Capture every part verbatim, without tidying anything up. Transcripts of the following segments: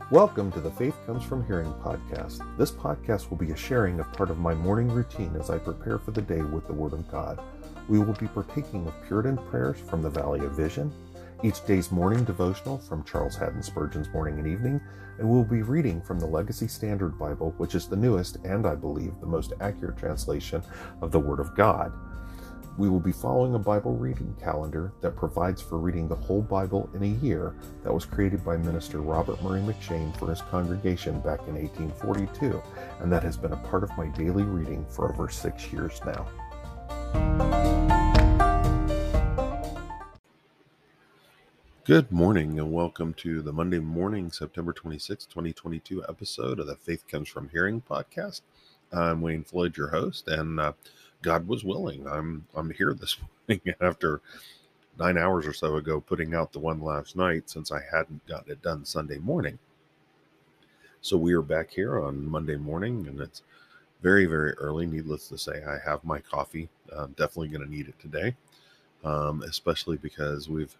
Welcome to the Faith Comes From Hearing podcast. This podcast will be a sharing of part of my morning routine as I prepare for the day with the Word of God. We will be partaking of Puritan prayers from the Valley of Vision, each day's morning devotional from Charles Haddon Spurgeon's Morning and Evening, and we'll be reading from the Legacy Standard Bible, which is the newest and, I believe, the most accurate translation of the Word of God. We will be following a Bible reading calendar that provides for reading the whole Bible in a year that was created by Minister Robert Murray McCheyne for his congregation back in eighteen forty-two, and that has been a part of my daily reading for over six years now. Good morning and welcome to the Monday morning, September twenty-sixth, twenty twenty-two episode of the Faith Comes From Hearing podcast. I'm Wayne Floyd, your host, and uh, God was willing. I'm I'm here this morning after nine hours or so ago putting out the one last night since I hadn't gotten it done Sunday morning. So we are back here on Monday morning, and it's very, very early. Needless to say, I have my coffee. I'm definitely going to need it today, um, especially because we've,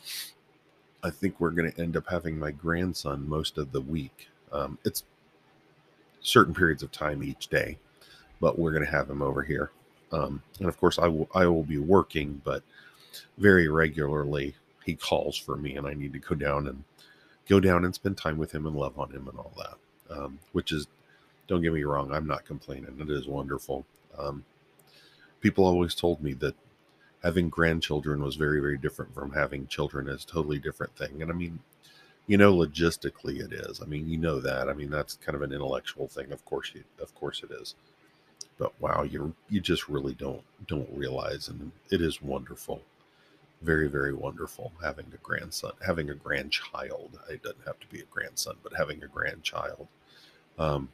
I think we're going to end up having my grandson most of the week. Um, it's certain periods of time each day, but we're going to have him over here. Um, and of course I will, I will be working, but very regularly he calls for me and I need to go down and go down and spend time with him and love on him and all that. Um, which is, don't get me wrong, I'm not complaining. It is wonderful. Um, people always told me that having grandchildren was very, very different from having children. Is a totally different thing. And I mean, you know, logistically it is. I mean, you know that. I mean, that's kind of an intellectual thing. Of course, you, of course it is. But wow, you you just really don't don't realize, and it is wonderful, very, very wonderful having a grandson, having a grandchild. It doesn't have to be a grandson, but having a grandchild, um,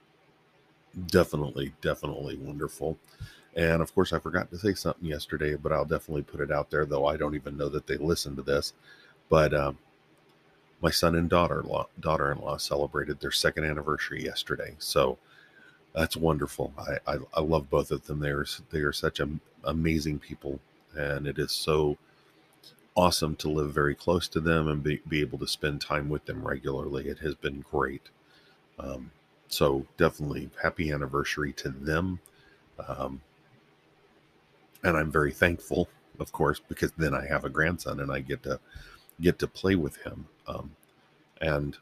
definitely, definitely wonderful. And of course, I forgot to say something yesterday, but I'll definitely put it out there, though I don't even know that they listen to this. But um, my son and daughter-in-law, daughter-in-law celebrated their second anniversary yesterday, so. That's wonderful. I, I, I love both of them. They are, they are such am, amazing people, and it is so awesome to live very close to them and be, be able to spend time with them regularly. It has been great. Um, so definitely happy anniversary to them. Um, and I'm very thankful, of course, because then I have a grandson and I get to get to play with him. Um, and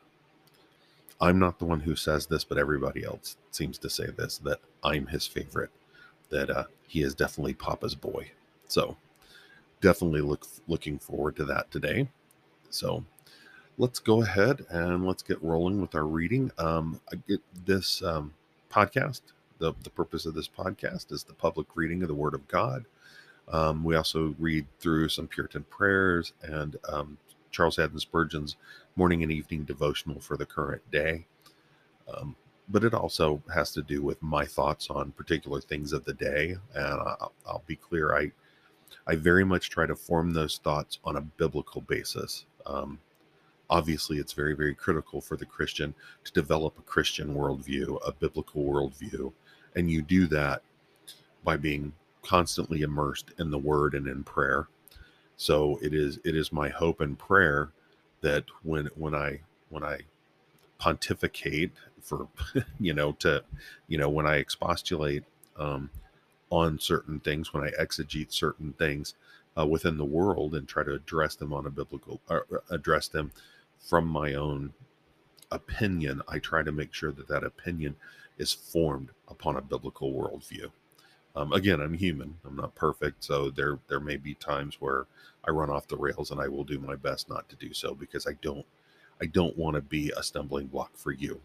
I'm not the one who says this, but everybody else seems to say this, that I'm his favorite, that uh, he is definitely Papa's boy. So definitely look looking forward to that today. So let's go ahead and let's get rolling with our reading. Um, I get this um, podcast, the, the purpose of this podcast is the public reading of the Word of God. Um, we also read through some Puritan prayers and um, Charles Haddon Spurgeon's morning and evening devotional for the current day. Um, but it also has to do with my thoughts on particular things of the day. And I'll, I'll be clear, I I very much try to form those thoughts on a biblical basis. Um, obviously, it's very, very critical for the Christian to develop a Christian worldview, a biblical worldview. And you do that by being constantly immersed in the Word and in prayer. So it is it is my hope and prayer that when when I when I pontificate for you know to you know when I expostulate um, on certain things, when I exegete certain things uh, within the world and try to address them on a biblical or address them from my own opinion, I try to make sure that that opinion is formed upon a biblical worldview. Um, again, I'm human. I'm not perfect, so there there may be times where I run off the rails, and I will do my best not to do so because I don't I don't want to be a stumbling block for you.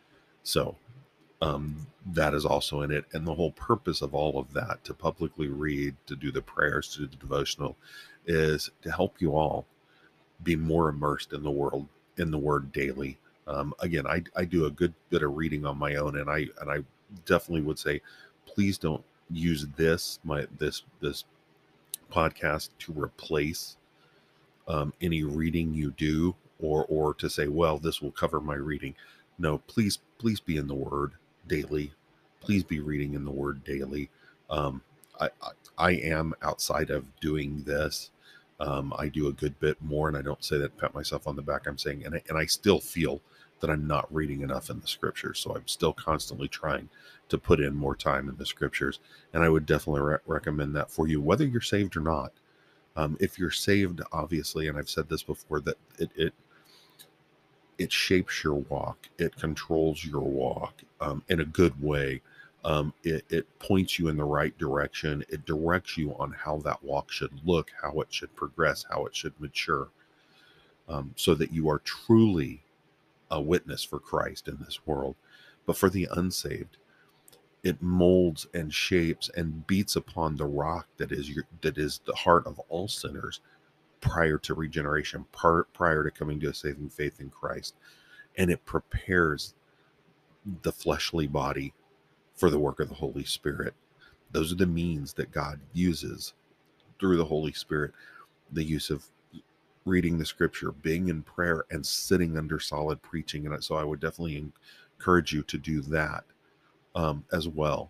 So um, that is also in it, and the whole purpose of all of that, to publicly read, to do the prayers, to do the devotional, is to help you all be more immersed in the world, in the Word daily. Um, again, I I do a good bit of reading on my own, and I and I definitely would say, please don't use this my this this podcast to replace um, any reading you do, or or to say, well, this will cover my reading. No, please please be in the Word daily. Please be reading in the Word daily. Um, I, I I am outside of doing this. Um, I do a good bit more, and I don't say that to pat myself on the back. I'm saying, and I, and I still feel that I'm not reading enough in the scriptures. So I'm still constantly trying to put in more time in the scriptures. And I would definitely re- recommend that for you, whether you're saved or not. Um, if you're saved, obviously, and I've said this before, that it, it, it shapes your walk. It controls your walk um, in a good way. Um, it, it points you in the right direction. It directs you on how that walk should look, how it should progress, how it should mature, um, so that you are truly a witness for Christ in this world. But for the unsaved, it molds and shapes and beats upon the rock that is your, that is the heart of all sinners prior to regeneration, prior, prior to coming to a saving faith in Christ. And it prepares the fleshly body for the work of the Holy Spirit. Those are the means that God uses through the Holy Spirit. The use of reading the scripture, being in prayer, and sitting under solid preaching. And so I would definitely encourage you to do that um, as well.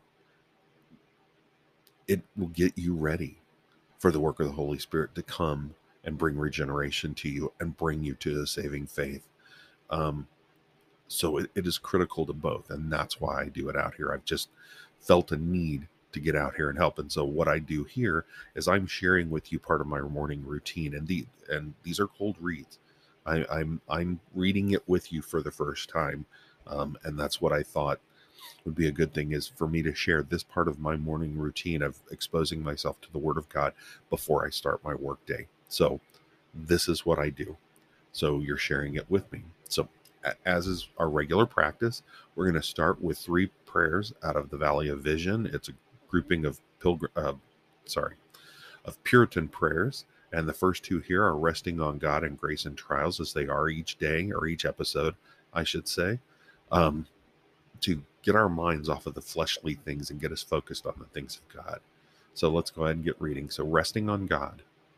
It will get you ready for the work of the Holy Spirit to come and bring regeneration to you and bring you to the saving faith. Um, so it, it is critical to both. And that's why I do it out here. I've just felt a need to get out here and help. And so what I do here is I'm sharing with you part of my morning routine. And the and these are cold reads. I, I'm I'm reading it with you for the first time. Um, and that's what I thought would be a good thing, is for me to share this part of my morning routine of exposing myself to the Word of God before I start my work day. So this is what I do. So you're sharing it with me. So as is our regular practice, we're going to start with three prayers out of the Valley of Vision. It's a grouping of pilgrim, uh, sorry, of Puritan prayers. And the first two here are resting on God and grace and trials, as they are each day, or each episode, I should say, um, to get our minds off of the fleshly things and get us focused on the things of God. So let's go ahead and get reading. So resting on God.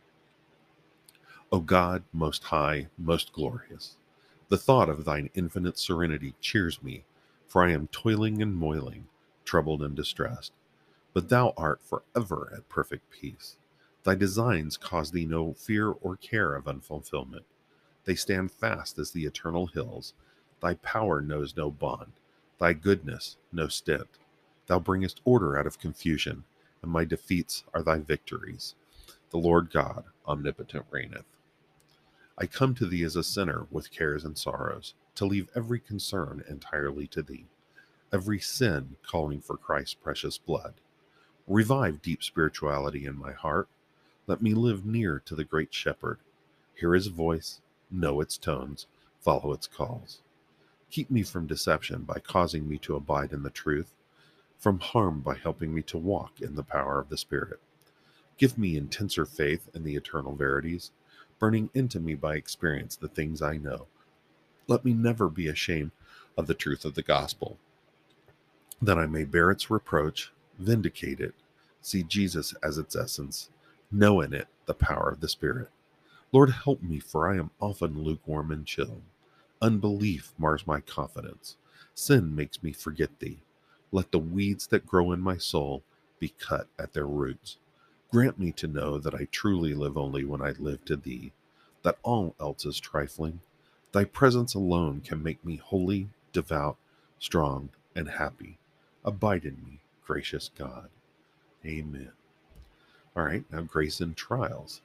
O God, most high, most glorious, the thought of thine infinite serenity cheers me, for I am toiling and moiling, troubled and distressed. But thou art forever at perfect peace. Thy designs cause thee no fear or care of unfulfillment. They stand fast as the eternal hills. Thy power knows no bond, thy goodness no stint. Thou bringest order out of confusion, and my defeats are thy victories. The Lord God omnipotent reigneth. I come to thee as a sinner with cares and sorrows, to leave every concern entirely to thee, every sin calling for Christ's precious blood. Revive deep spirituality in my heart. Let me live near to the great shepherd, hear his voice, know its tones, follow its calls. Keep me from deception by causing me to abide in the truth, from harm by helping me to walk in the power of the Spirit. Give me intenser faith in the eternal verities, burning into me by experience the things I know. Let me never be ashamed of the truth of the gospel, that I may bear its reproach, vindicate it, see Jesus as its essence, know in it the power of the Spirit. Lord, help me, for I am often lukewarm and chill. Unbelief mars my confidence. Sin makes me forget thee. Let the weeds that grow in my soul be cut at their roots. Grant me to know that I truly live only when I live to thee, that all else is trifling. Thy presence alone can make me holy, devout, strong, and happy. Abide in me, gracious God. Amen. All right, now grace and trials.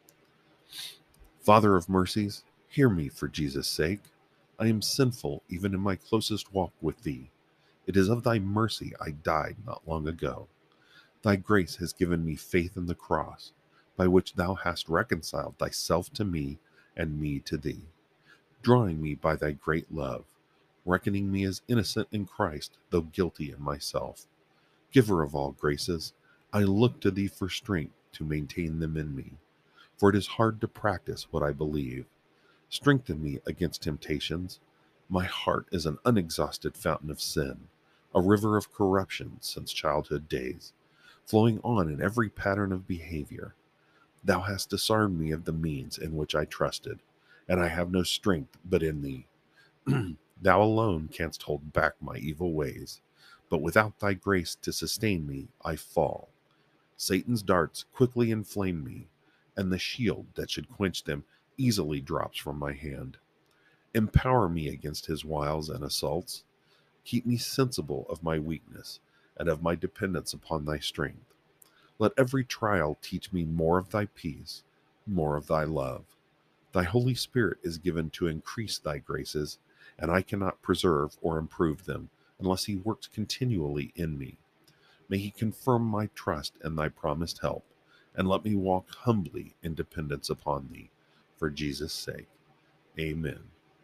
Father of mercies, hear me for Jesus' sake. I am sinful even in my closest walk with thee. It is of thy mercy I died not long ago. Thy grace has given me faith in the cross, by which thou hast reconciled thyself to me and me to thee, drawing me by thy great love, reckoning me as innocent in Christ, though guilty in myself. Giver of all graces, I look to thee for strength to maintain them in me, for it is hard to practice what I believe. Strengthen me against temptations. My heart is an unexhausted fountain of sin, a river of corruption since childhood days, flowing on in every pattern of behavior. Thou hast disarmed me of the means in which I trusted, and I have no strength but in thee. Thou alone canst hold back my evil ways, but without thy grace to sustain me, I fall. Satan's darts quickly inflame me, and the shield that should quench them easily drops from my hand. Empower me against his wiles and assaults. Keep me sensible of my weakness and of my dependence upon thy strength. Let every trial teach me more of thy peace, more of thy love. Thy Holy Spirit is given to increase thy graces, and I cannot preserve or improve them unless he works continually in me. May he confirm my trust in thy promised help, and let me walk humbly in dependence upon thee, for Jesus' sake. Amen.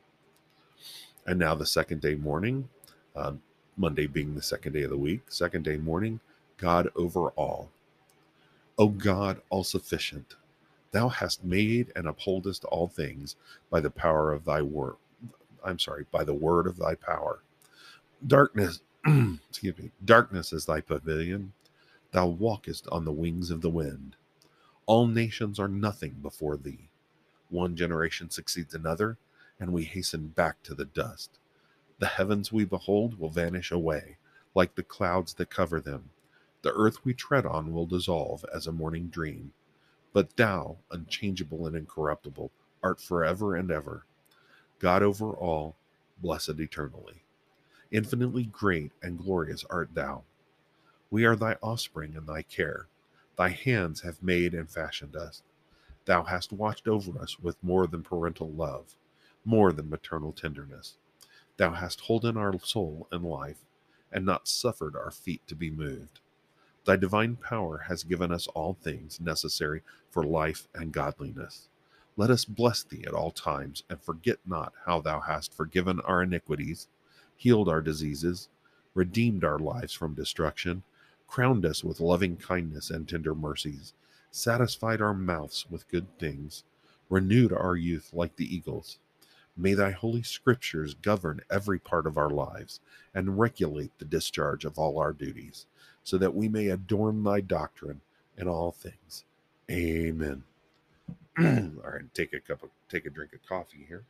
And now the second day morning, uh, Monday being the second day of the week, second day morning, God over all. O God, all-sufficient, thou hast made and upholdest all things by the power of thy word. I'm sorry, by the word of thy power. Darkness, excuse me, darkness is thy pavilion. Thou walkest on the wings of the wind. All nations are nothing before thee. One generation succeeds another, and we hasten back to the dust. The heavens we behold will vanish away, like the clouds that cover them. The earth we tread on will dissolve as a morning dream. But thou, unchangeable and incorruptible, art forever and ever. God over all, blessed eternally. Infinitely great and glorious art thou. We are thy offspring and thy care. Thy hands have made and fashioned us. Thou hast watched over us with more than parental love, more than maternal tenderness. Thou hast holden our soul and life, and not suffered our feet to be moved. Thy divine power has given us all things necessary for life and godliness. Let us bless thee at all times, and forget not how thou hast forgiven our iniquities, healed our diseases, redeemed our lives from destruction, crowned us with loving kindness and tender mercies, satisfied our mouths with good things, renewed our youth like the eagles. May thy holy scriptures govern every part of our lives, and regulate the discharge of all our duties, so that we may adorn thy doctrine in all things. Amen. All right, take a cup of, take a drink of coffee here.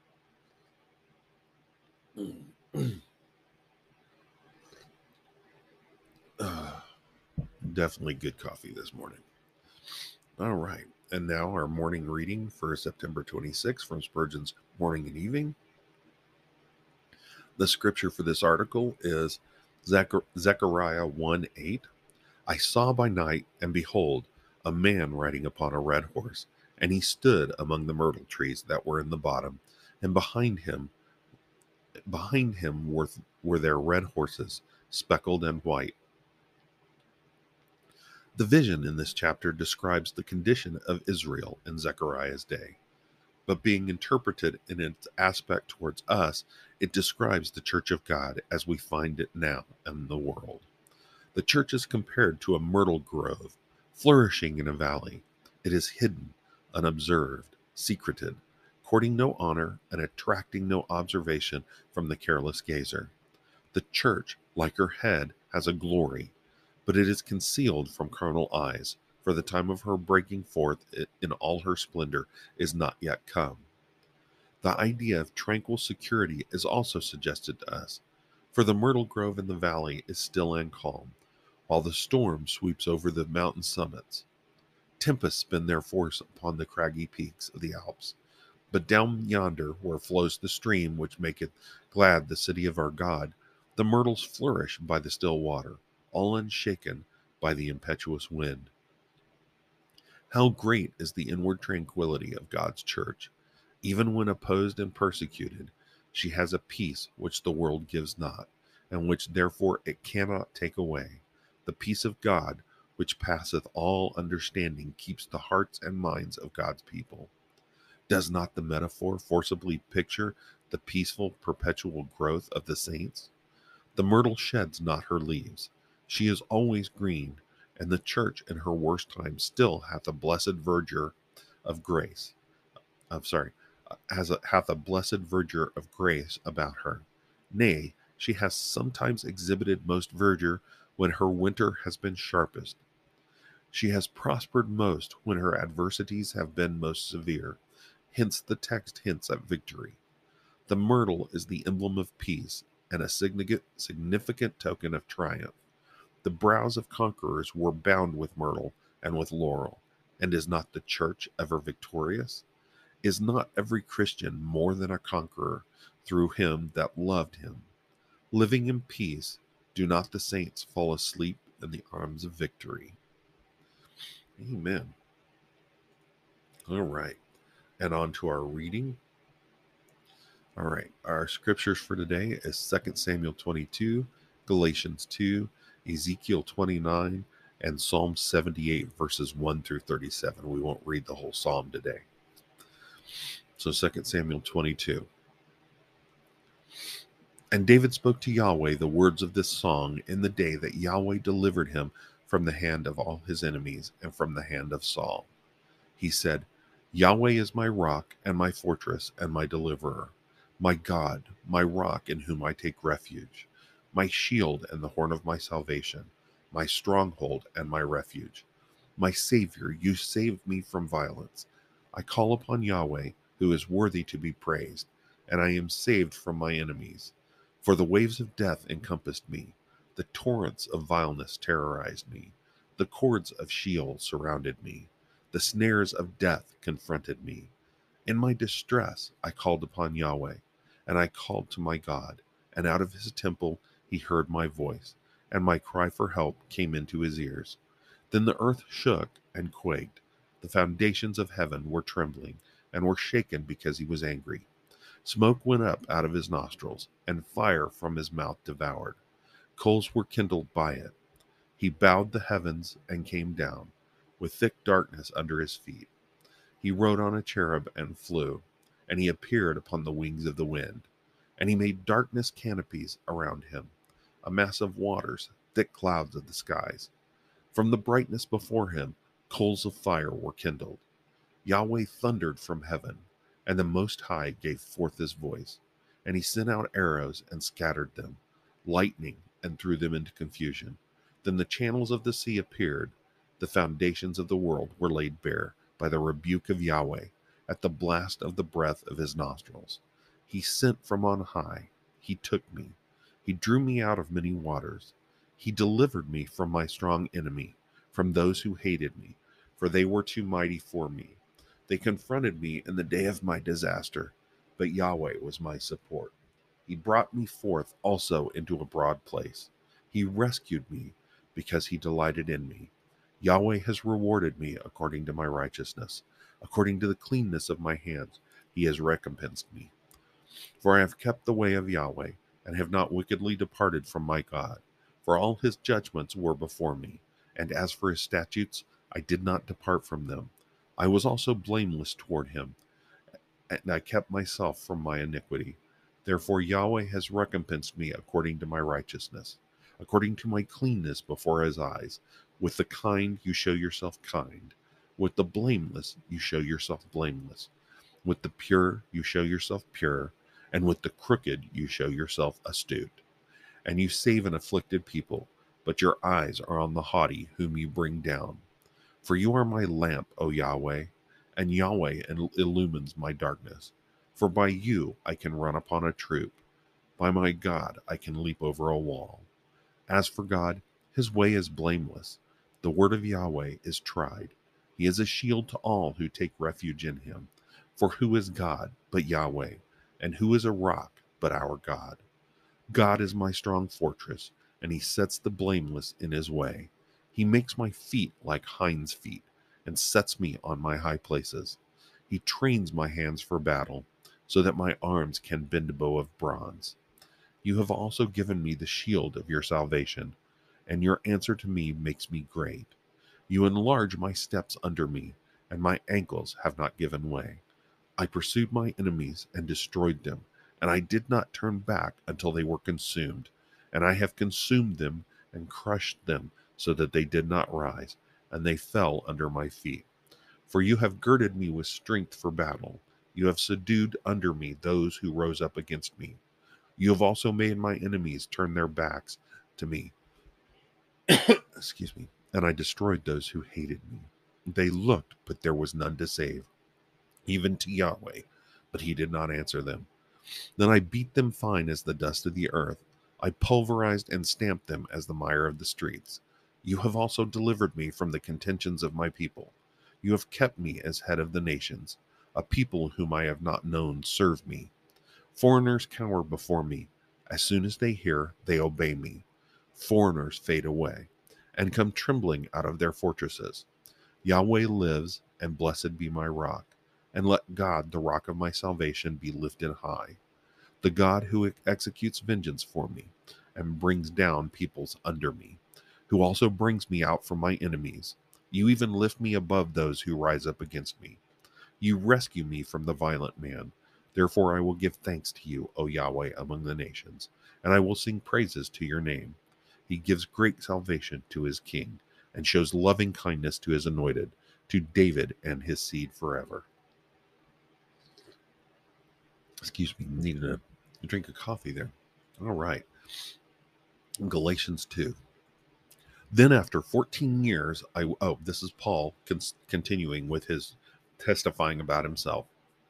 uh, definitely good coffee this morning. All right, and now our morning reading for September twenty-sixth from Spurgeon's Morning and Evening. The scripture for this article is Zechariah one eight. I saw by night, and behold, a man riding upon a red horse, and he stood among the myrtle trees that were in the bottom, and behind him behind him were, were their red horses, speckled and white. The vision in this chapter describes the condition of Israel in Zechariah's day, but being interpreted in its aspect towards us, it describes the church of God as we find it now in the world. The church is compared to a myrtle grove, flourishing in a valley. It is hidden, unobserved, secreted, courting no honor and attracting no observation from the careless gazer. The church, like her head, has a glory, but it is concealed from carnal eyes, for the time of her breaking forth in all her splendor is not yet come. The idea of tranquil security is also suggested to us, for the myrtle grove in the valley is still and calm, while the storm sweeps over the mountain summits. Tempests spend their force upon the craggy peaks of the Alps, but down yonder, where flows the stream which maketh glad the city of our God, the myrtles flourish by the still water, all unshaken by the impetuous wind. How great is the inward tranquility of God's church! Even when opposed and persecuted, she has a peace which the world gives not, and which therefore it cannot take away. The peace of God, which passeth all understanding, keeps the hearts and minds of God's people. Does not the metaphor forcibly picture the peaceful, perpetual growth of the saints? The myrtle sheds not her leaves. She is always green, and the church in her worst time still hath a blessed verdure of grace. I'm sorry, has a, hath a blessed verdure of grace about her. Nay, she has sometimes exhibited most verdure when her winter has been sharpest. She has prospered most when her adversities have been most severe. Hence the text hints at victory. The myrtle is the emblem of peace and a significant, significant token of triumph. The brows of conquerors were bound with myrtle and with laurel. And is not the church ever victorious? Is not every Christian more than a conqueror through him that loved him? Living in peace, do not the saints fall asleep in the arms of victory? Amen. All right. And on to our reading. All right. Our scriptures for today is Second Samuel twenty-two, Galatians two, Ezekiel twenty-nine, and Psalm seventy-eight, verses one through thirty-seven. We won't read the whole psalm today. So Second Samuel twenty-two. And David spoke to Yahweh the words of this song in the day that Yahweh delivered him from the hand of all his enemies and from the hand of Saul. He said, Yahweh is my rock and my fortress and my deliverer, my God, my rock in whom I take refuge, my shield and the horn of my salvation, my stronghold and my refuge. My Savior, you saved me from violence. I call upon Yahweh, who is worthy to be praised, and I am saved from my enemies. For the waves of death encompassed me, the torrents of vileness terrorized me, the cords of Sheol surrounded me, the snares of death confronted me. In my distress I called upon Yahweh, and I called to my God, and out of his temple he heard my voice, and my cry for help came into his ears. Then the earth shook and quaked, the foundations of heaven were trembling, and were shaken because he was angry. Smoke went up out of his nostrils, and fire from his mouth devoured. Coals were kindled by it. He bowed the heavens and came down, with thick darkness under his feet. He rode on a cherub and flew, and he appeared upon the wings of the wind. And he made darkness canopies around him, a mass of waters, thick clouds of the skies. From the brightness before him, coals of fire were kindled. Yahweh thundered from heaven, and the Most High gave forth his voice, and he sent out arrows and scattered them, lightning and threw them into confusion. Then the channels of the sea appeared, the foundations of the world were laid bare by the rebuke of Yahweh, at the blast of the breath of his nostrils. He sent from on high, he took me, he drew me out of many waters. He delivered me from my strong enemy, from those who hated me, for they were too mighty for me. They confronted me in the day of my disaster, but Yahweh was my support. He brought me forth also into a broad place. He rescued me because he delighted in me. Yahweh has rewarded me according to my righteousness. According to the cleanness of my hands, he has recompensed me. For I have kept the way of Yahweh, and have not wickedly departed from my God. For all his judgments were before me, and as for his statutes, I did not depart from them. I was also blameless toward him, and I kept myself from my iniquity. Therefore Yahweh has recompensed me according to my righteousness, according to my cleanness before his eyes. With the kind you show yourself kind, with the blameless you show yourself blameless, with the pure you show yourself pure, and with the crooked you show yourself astute. And you save an afflicted people, but your eyes are on the haughty whom you bring down. For you are my lamp, O Yahweh, and Yahweh illumines my darkness. For by you I can run upon a troop. By my God I can leap over a wall. As for God, his way is blameless. The word of Yahweh is tried. He is a shield to all who take refuge in him. For who is God but Yahweh? And who is a rock but our God? God is my strong fortress, and he sets the blameless in his way. He makes my feet like hinds' feet, and sets me on my high places. He trains my hands for battle, so that my arms can bend a bow of bronze. You have also given me the shield of your salvation, and your answer to me makes me great. You enlarge my steps under me, and my ankles have not given way. I pursued my enemies and destroyed them, and I did not turn back until they were consumed. And I have consumed them and crushed them, so that they did not rise, and they fell under my feet. For you have girded me with strength for battle. You have subdued under me those who rose up against me. You have also made my enemies turn their backs to me. Excuse me. And I destroyed those who hated me. They looked, but there was none to save, even to Yahweh, but he did not answer them. Then I beat them fine as the dust of the earth. I pulverized and stamped them as the mire of the streets. You have also delivered me from the contentions of my people. You have kept me as head of the nations. A people whom I have not known serve me. Foreigners cower before me. As soon as they hear, they obey me. Foreigners fade away and come trembling out of their fortresses. Yahweh lives, and blessed be my rock. And let God, the rock of my salvation, be lifted high. The God who executes vengeance for me and brings down peoples under me, who also brings me out from my enemies. You even lift me above those who rise up against me. You rescue me from the violent man. Therefore I will give thanks to you, O Yahweh, among the nations, and I will sing praises to your name. He gives great salvation to his king, and shows loving kindness to his anointed, to David and his seed forever. Excuse me, needed a, a drink of coffee there. All right. Galatians two. Then after fourteen years, I, oh, this is Paul con- continuing with his testifying about himself.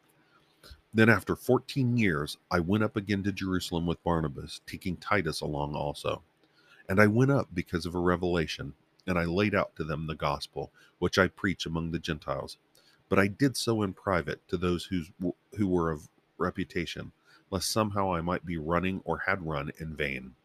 Then after fourteen years, I went up again to Jerusalem with Barnabas, taking Titus along also. And I went up because of a revelation, and I laid out to them the gospel, which I preach among the Gentiles. But I did so in private to those who's, who were of reputation, lest somehow I might be running or had run in vain.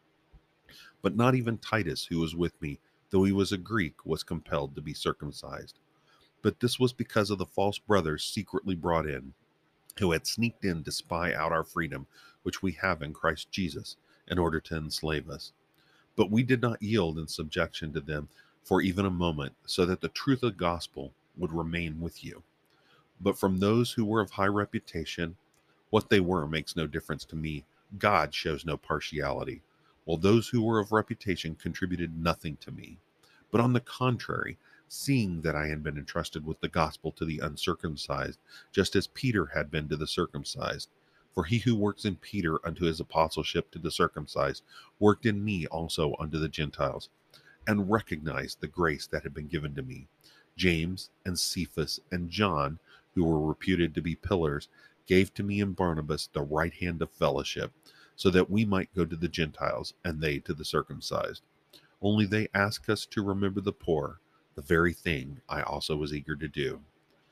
But not even Titus, who was with me, though he was a Greek, was compelled to be circumcised. But this was because of the false brothers secretly brought in, who had sneaked in to spy out our freedom, which we have in Christ Jesus, in order to enslave us. But we did not yield in subjection to them for even a moment, so that the truth of the gospel would remain with you. But from those who were of high reputation, what they were makes no difference to me. God shows no partiality, while those who were of reputation contributed nothing to me. But on the contrary, seeing that I had been entrusted with the gospel to the uncircumcised, just as Peter had been to the circumcised, for he who works in Peter unto his apostleship to the circumcised worked in me also unto the Gentiles, and recognized the grace that had been given to me. James and Cephas and John, who were reputed to be pillars, gave to me and Barnabas the right hand of fellowship, so that we might go to the Gentiles, and they to the circumcised. Only they asked us to remember the poor, the very thing I also was eager to do.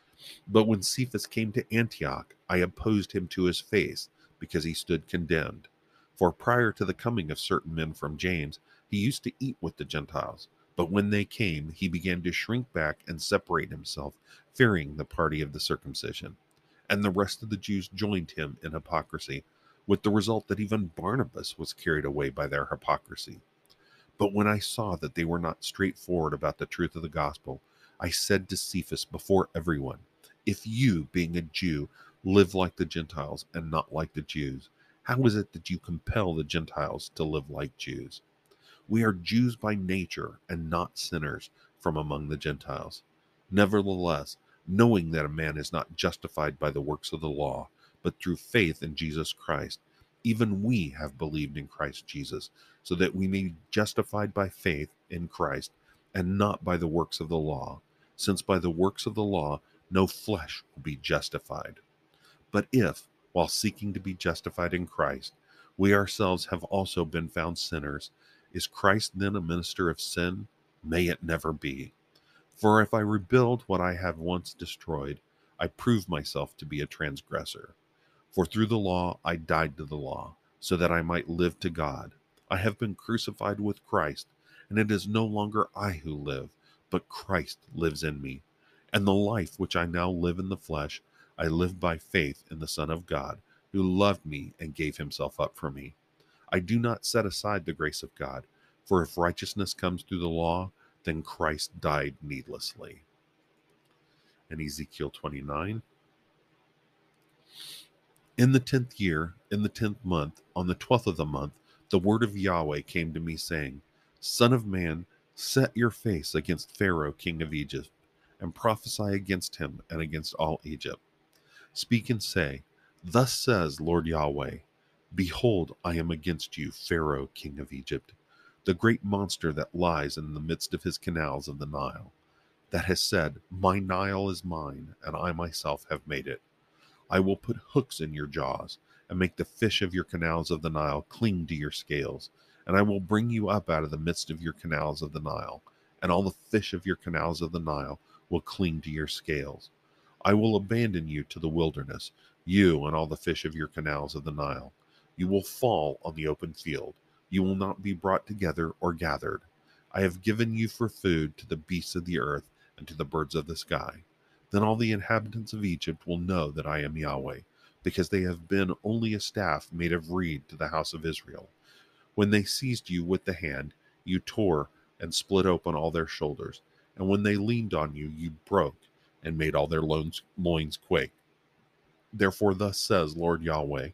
But when Cephas came to Antioch, I opposed him to his face, because he stood condemned. For prior to the coming of certain men from James, he used to eat with the Gentiles. But when they came, he began to shrink back and separate himself, fearing the party of the circumcision. And the rest of the Jews joined him in hypocrisy, with the result that even Barnabas was carried away by their hypocrisy. But when I saw that they were not straightforward about the truth of the gospel, I said to Cephas before everyone, if you, being a Jew, live like the Gentiles and not like the Jews, how is it that you compel the Gentiles to live like Jews? We are Jews by nature and not sinners from among the Gentiles. Nevertheless, knowing that a man is not justified by the works of the law, but through faith in Jesus Christ, even we have believed in Christ Jesus, so that we may be justified by faith in Christ and not by the works of the law, since by the works of the law no flesh will be justified. But if, while seeking to be justified in Christ, we ourselves have also been found sinners, is Christ then a minister of sin? May it never be. For if I rebuild what I have once destroyed, I prove myself to be a transgressor. For through the law I died to the law, so that I might live to God. I have been crucified with Christ, and it is no longer I who live, but Christ lives in me. And the life which I now live in the flesh, I live by faith in the Son of God, who loved me and gave himself up for me. I do not set aside the grace of God, for if righteousness comes through the law, then Christ died needlessly. And Ezekiel twenty-nine. In the tenth year, in the tenth month, on the twelfth of the month, the word of Yahweh came to me, saying, Son of man, set your face against Pharaoh king of Egypt, and prophesy against him and against all Egypt. Speak and say, Thus says Lord Yahweh, Behold, I am against you, Pharaoh king of Egypt, the great monster that lies in the midst of his canals of the Nile, that has said, My Nile is mine, and I myself have made it. I will put hooks in your jaws, and make the fish of your canals of the Nile cling to your scales, and I will bring you up out of the midst of your canals of the Nile, and all the fish of your canals of the Nile will cling to your scales. I will abandon you to the wilderness, you and all the fish of your canals of the Nile. You will fall on the open field. You will not be brought together or gathered. I have given you for food to the beasts of the earth and to the birds of the sky. Then all the inhabitants of Egypt will know that I am Yahweh, because they have been only a staff made of reed to the house of Israel. When they seized you with the hand, you tore and split open all their shoulders, and when they leaned on you, you broke and made all their loins, loins quake. Therefore thus says Lord Yahweh,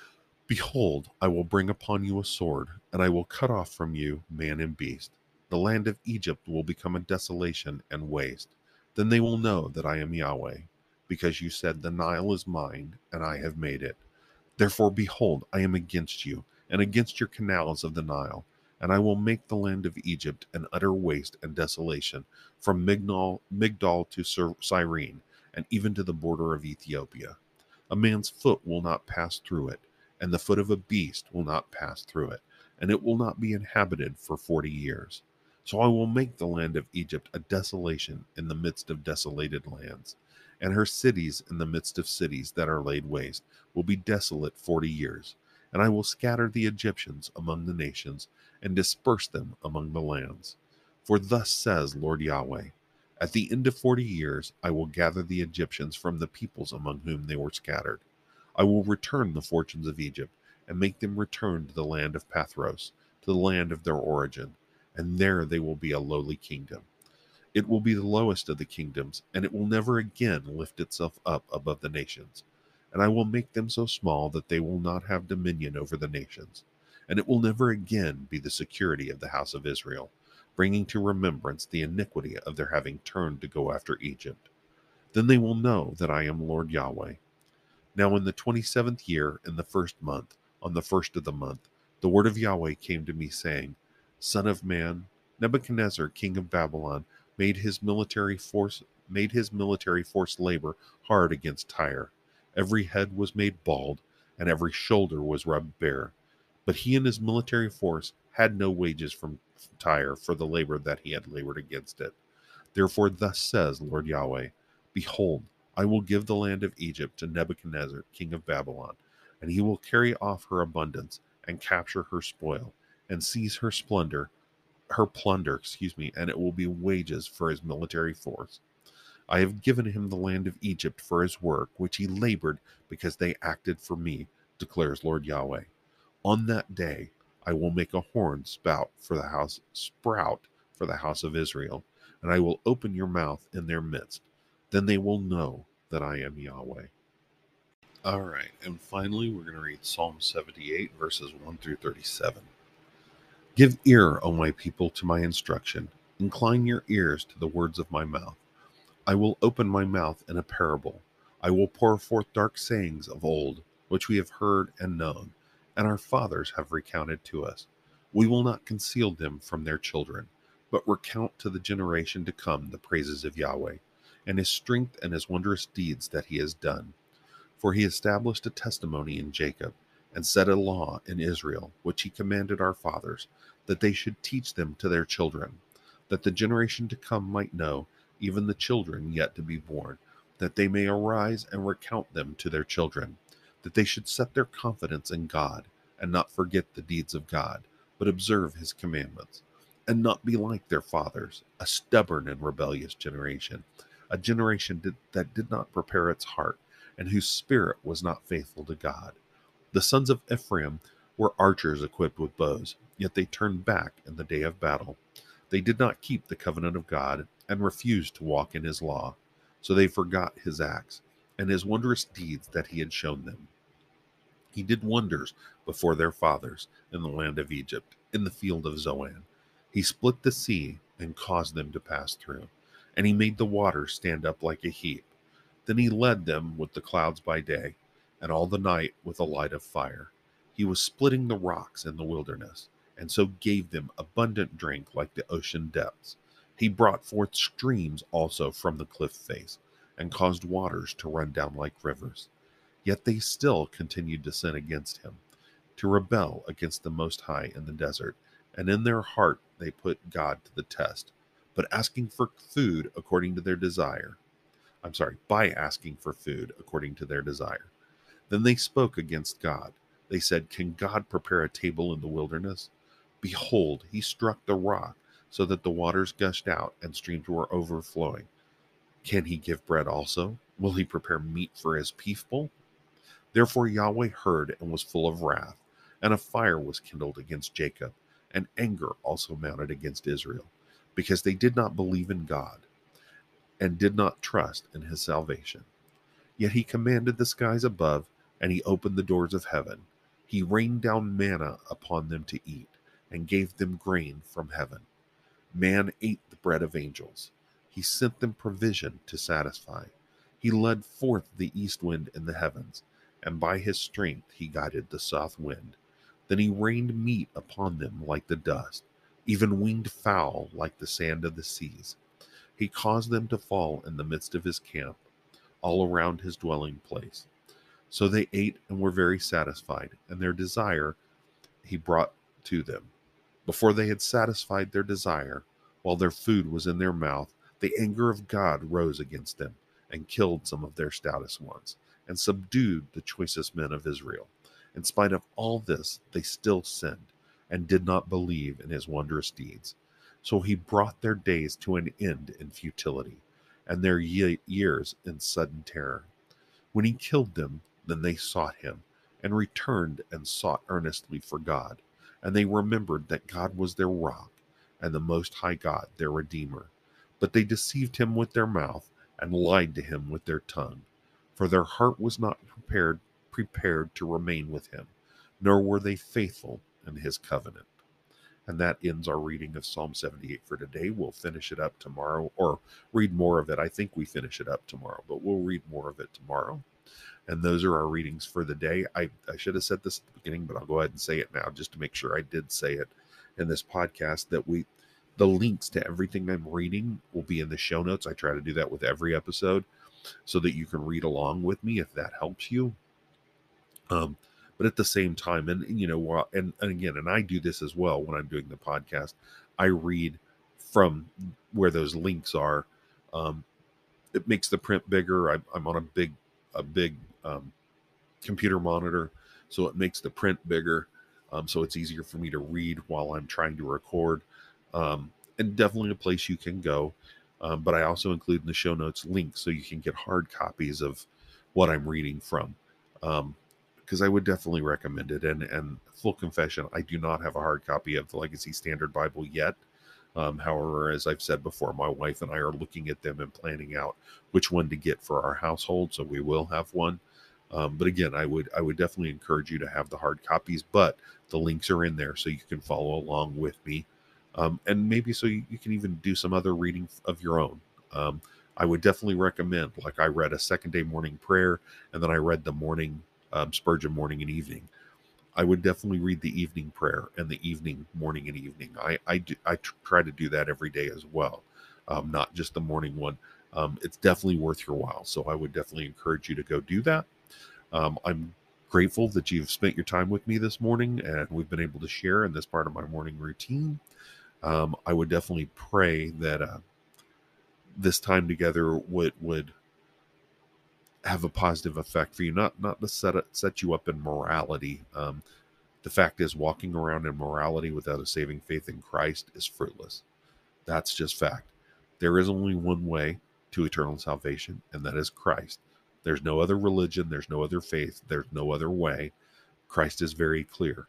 behold, I will bring upon you a sword, and I will cut off from you man and beast. The land of Egypt will become a desolation and waste. Then they will know that I am Yahweh, because you said, the Nile is mine, and I have made it. Therefore, behold, I am against you, and against your canals of the Nile, and I will make the land of Egypt an utter waste and desolation, from Migdol, Migdol to Cyrene, and even to the border of Ethiopia. A man's foot will not pass through it, and the foot of a beast will not pass through it, and it will not be inhabited for forty years. So I will make the land of Egypt a desolation in the midst of desolated lands, and her cities in the midst of cities that are laid waste will be desolate forty years. And I will scatter the Egyptians among the nations, and disperse them among the lands. For thus says Lord Yahweh, at the end of forty years I will gather the Egyptians from the peoples among whom they were scattered. I will return the fortunes of Egypt, and make them return to the land of Pathros, to the land of their origin, and there they will be a lowly kingdom. It will be the lowest of the kingdoms, and it will never again lift itself up above the nations. And I will make them so small that they will not have dominion over the nations. And it will never again be the security of the house of Israel, bringing to remembrance the iniquity of their having turned to go after Egypt. Then they will know that I am Lord Yahweh. Now in the twenty-seventh year, in the first month, on the first of the month, the word of Yahweh came to me, saying, Son of man, Nebuchadnezzar, king of Babylon, made his military force made his military force labor hard against Tyre. Every head was made bald, and every shoulder was rubbed bare. But he and his military force had no wages from Tyre for the labor that he had labored against it. Therefore thus says Lord Yahweh, behold, I will give the land of Egypt to Nebuchadnezzar, king of Babylon, and he will carry off her abundance, and capture her spoil, and seize her splendor, her plunder, excuse me, and it will be wages for his military force. I have given him the land of Egypt for his work, which he labored because they acted for me, declares Lord Yahweh. On that day I will make a horn spout for the house sprout for the house of Israel, and I will open your mouth in their midst. Then they will know that I am Yahweh. All right, and finally we're going to read Psalm seventy-eight, verses one through thirty-seven. Give ear, O my people, to my instruction. Incline your ears to the words of my mouth. I will open my mouth in a parable. I will pour forth dark sayings of old, which we have heard and known, and our fathers have recounted to us. We will not conceal them from their children, but recount to the generation to come the praises of Yahweh, and his strength and his wondrous deeds that he has done. For he established a testimony in Jacob, and set a law in Israel, which he commanded our fathers, that they should teach them to their children, that the generation to come might know, even the children yet to be born, that they may arise and recount them to their children, that they should set their confidence in God, and not forget the deeds of God, but observe his commandments, and not be like their fathers, a stubborn and rebellious generation, a generation did, that did not prepare its heart, and whose spirit was not faithful to God. The sons of Ephraim were archers equipped with bows, yet they turned back in the day of battle. They did not keep the covenant of God, and refused to walk in his law. So they forgot his acts, and his wondrous deeds that he had shown them. He did wonders before their fathers in the land of Egypt, in the field of Zoan. He split the sea and caused them to pass through, and he made the waters stand up like a heap. Then he led them with the clouds by day, and all the night with a light of fire. He was splitting the rocks in the wilderness, and so gave them abundant drink like the ocean depths. He brought forth streams also from the cliff face, and caused waters to run down like rivers. Yet they still continued to sin against him, to rebel against the Most High in the desert, and in their heart they put God to the test, but asking for food according to their desire. I'm sorry, by asking for food according to their desire. Then they spoke against God. They said, "Can God prepare a table in the wilderness? Behold, he struck the rock so that the waters gushed out and streams were overflowing. Can he give bread also? Will he prepare meat for his people?" Therefore Yahweh heard and was full of wrath, and a fire was kindled against Jacob, and anger also mounted against Israel, because they did not believe in God and did not trust in his salvation. Yet he commanded the skies above, and he opened the doors of heaven. He rained down manna upon them to eat, and gave them grain from heaven. Man ate the bread of angels. He sent them provision to satisfy. He led forth the east wind in the heavens, and by his strength he guided the south wind. Then he rained meat upon them like the dust, even winged fowl like the sand of the seas. He caused them to fall in the midst of his camp, all around his dwelling place. So they ate and were very satisfied, and their desire he brought to them. Before they had satisfied their desire, while their food was in their mouth, the anger of God rose against them, and killed some of their stoutest ones, and subdued the choicest men of Israel. In spite of all this, they still sinned, and did not believe in his wondrous deeds. So he brought their days to an end in futility, and their ye- years in sudden terror. When he killed them, then they sought him, and returned and sought earnestly for God. And they remembered that God was their rock, and the Most High God their Redeemer. But they deceived him with their mouth, and lied to him with their tongue. For their heart was not prepared prepared to remain with him, nor were they faithful in his covenant. And that ends our reading of Psalm seventy-eight for today. We'll finish it up tomorrow, or read more of it. I think we finish it up tomorrow, but we'll read more of it tomorrow. And those are our readings for the day. I, I should have said this at the beginning, but I'll go ahead and say it now just to make sure I did say it in this podcast, that we the links to everything I'm reading will be in the show notes. I try to do that with every episode so that you can read along with me if that helps you. Um, but at the same time, and you know, while, and, and again, and I do this as well when I'm doing the podcast, I read from where those links are. Um, it makes the print bigger. I'm, I'm on a big, a big um, computer monitor, so it makes the print bigger. Um, so it's easier for me to read while I'm trying to record. Um, and definitely a place you can go. Um, but I also include in the show notes links so you can get hard copies of what I'm reading from. Um, because I would definitely recommend it. And and full confession, I do not have a hard copy of the Legacy Standard Bible yet. Um, however, as I've said before, my wife and I are looking at them and planning out which one to get for our household. So we will have one. Um, but again, I would I would definitely encourage you to have the hard copies. But the links are in there so you can follow along with me, um, and maybe so you, you can even do some other reading of your own. Um, I would definitely recommend. Like I read a second day morning prayer, and then I read the morning um, Spurgeon morning and evening. I would definitely read the evening prayer and the evening, morning and evening. I I, do, I tr- try to do that every day as well, um, not just the morning one. Um, it's definitely worth your while. So I would definitely encourage you to go do that. Um, I'm grateful that you've spent your time with me this morning and we've been able to share in this part of my morning routine. Um, I would definitely pray that uh, this time together would would have a positive effect for you, not not to set it, set you up in morality. Um, the fact is, walking around in morality without a saving faith in Christ is fruitless. That's just fact. There is only one way to eternal salvation, and that is Christ. There's no other religion. There's no other faith. There's no other way. Christ is very clear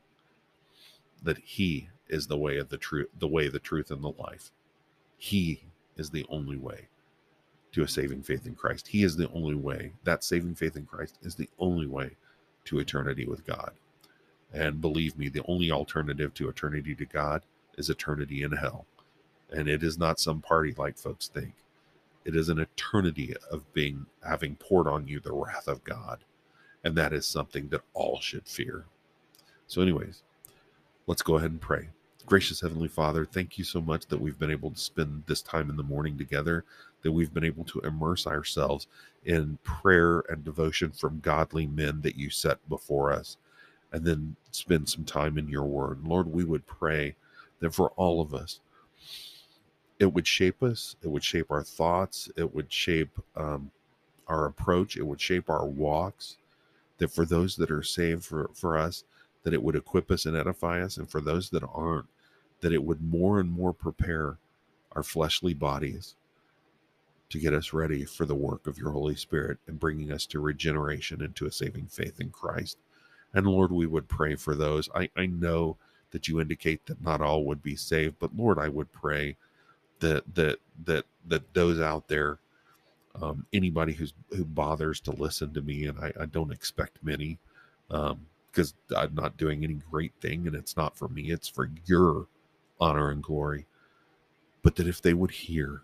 that He is the way of the truth, the way, the truth, and the life. He is the only way to a saving faith in Christ. He is the only way. That saving faith in Christ is the only way to eternity with God. And believe me, the only alternative to eternity to God is eternity in hell. And it is not some party like folks think. It is an eternity of being having poured on you the wrath of God. And that is something that all should fear. So anyways, let's go ahead and pray. Gracious Heavenly Father, thank you so much that we've been able to spend this time in the morning together, that we've been able to immerse ourselves in prayer and devotion from godly men that you set before us, and then spend some time in your word. Lord, we would pray that for all of us, it would shape us, it would shape our thoughts, it would shape um, our approach. It would shape our walks. That for those that are saved for, for us, that it would equip us and edify us. And for those that aren't, that it would more and more prepare our fleshly bodies to get us ready for the work of your Holy Spirit and bringing us to regeneration and to a saving faith in Christ. And Lord, we would pray for those. I, I know that you indicate that not all would be saved, but Lord, I would pray that that that that those out there, um, anybody who's who bothers to listen to me, and I, I don't expect many, um, because I'm not doing any great thing, and it's not for me, it's for your honor and glory. But that if they would hear,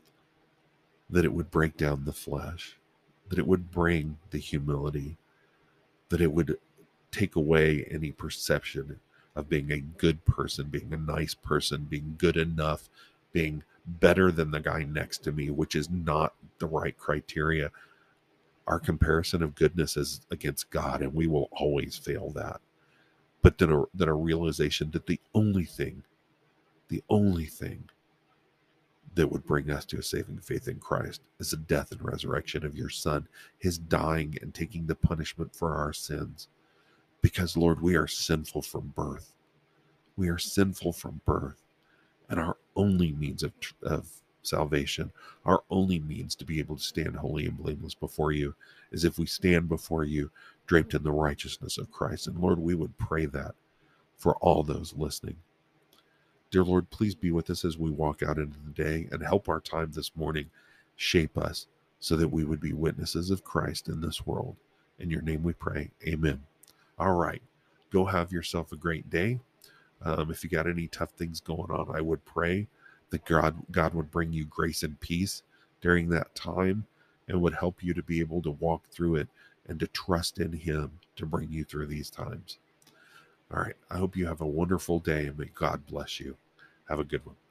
that it would break down the flesh, that it would bring the humility, that it would take away any perception of being a good person, being a nice person, being good enough, being better than the guy next to me, which is not the right criteria. Our comparison of goodness is against God, and we will always fail that. But then a, then a realization that the only thing, the only thing that would bring us to a saving faith in Christ is the death and resurrection of your Son, his dying and taking the punishment for our sins. Because, Lord, we are sinful from birth. We are sinful from birth. And our only means of, of salvation, our only means to be able to stand holy and blameless before you, is if we stand before you draped in the righteousness of Christ. And, Lord, we would pray that for all those listening. Dear Lord, please be with us as we walk out into the day and help our time this morning shape us so that we would be witnesses of Christ in this world. In your name we pray. Amen. All right. Go have yourself a great day. Um, if you got any tough things going on, I would pray that God, God would bring you grace and peace during that time and would help you to be able to walk through it and to trust in him to bring you through these times. All right. I hope you have a wonderful day and may God bless you. Have a good one.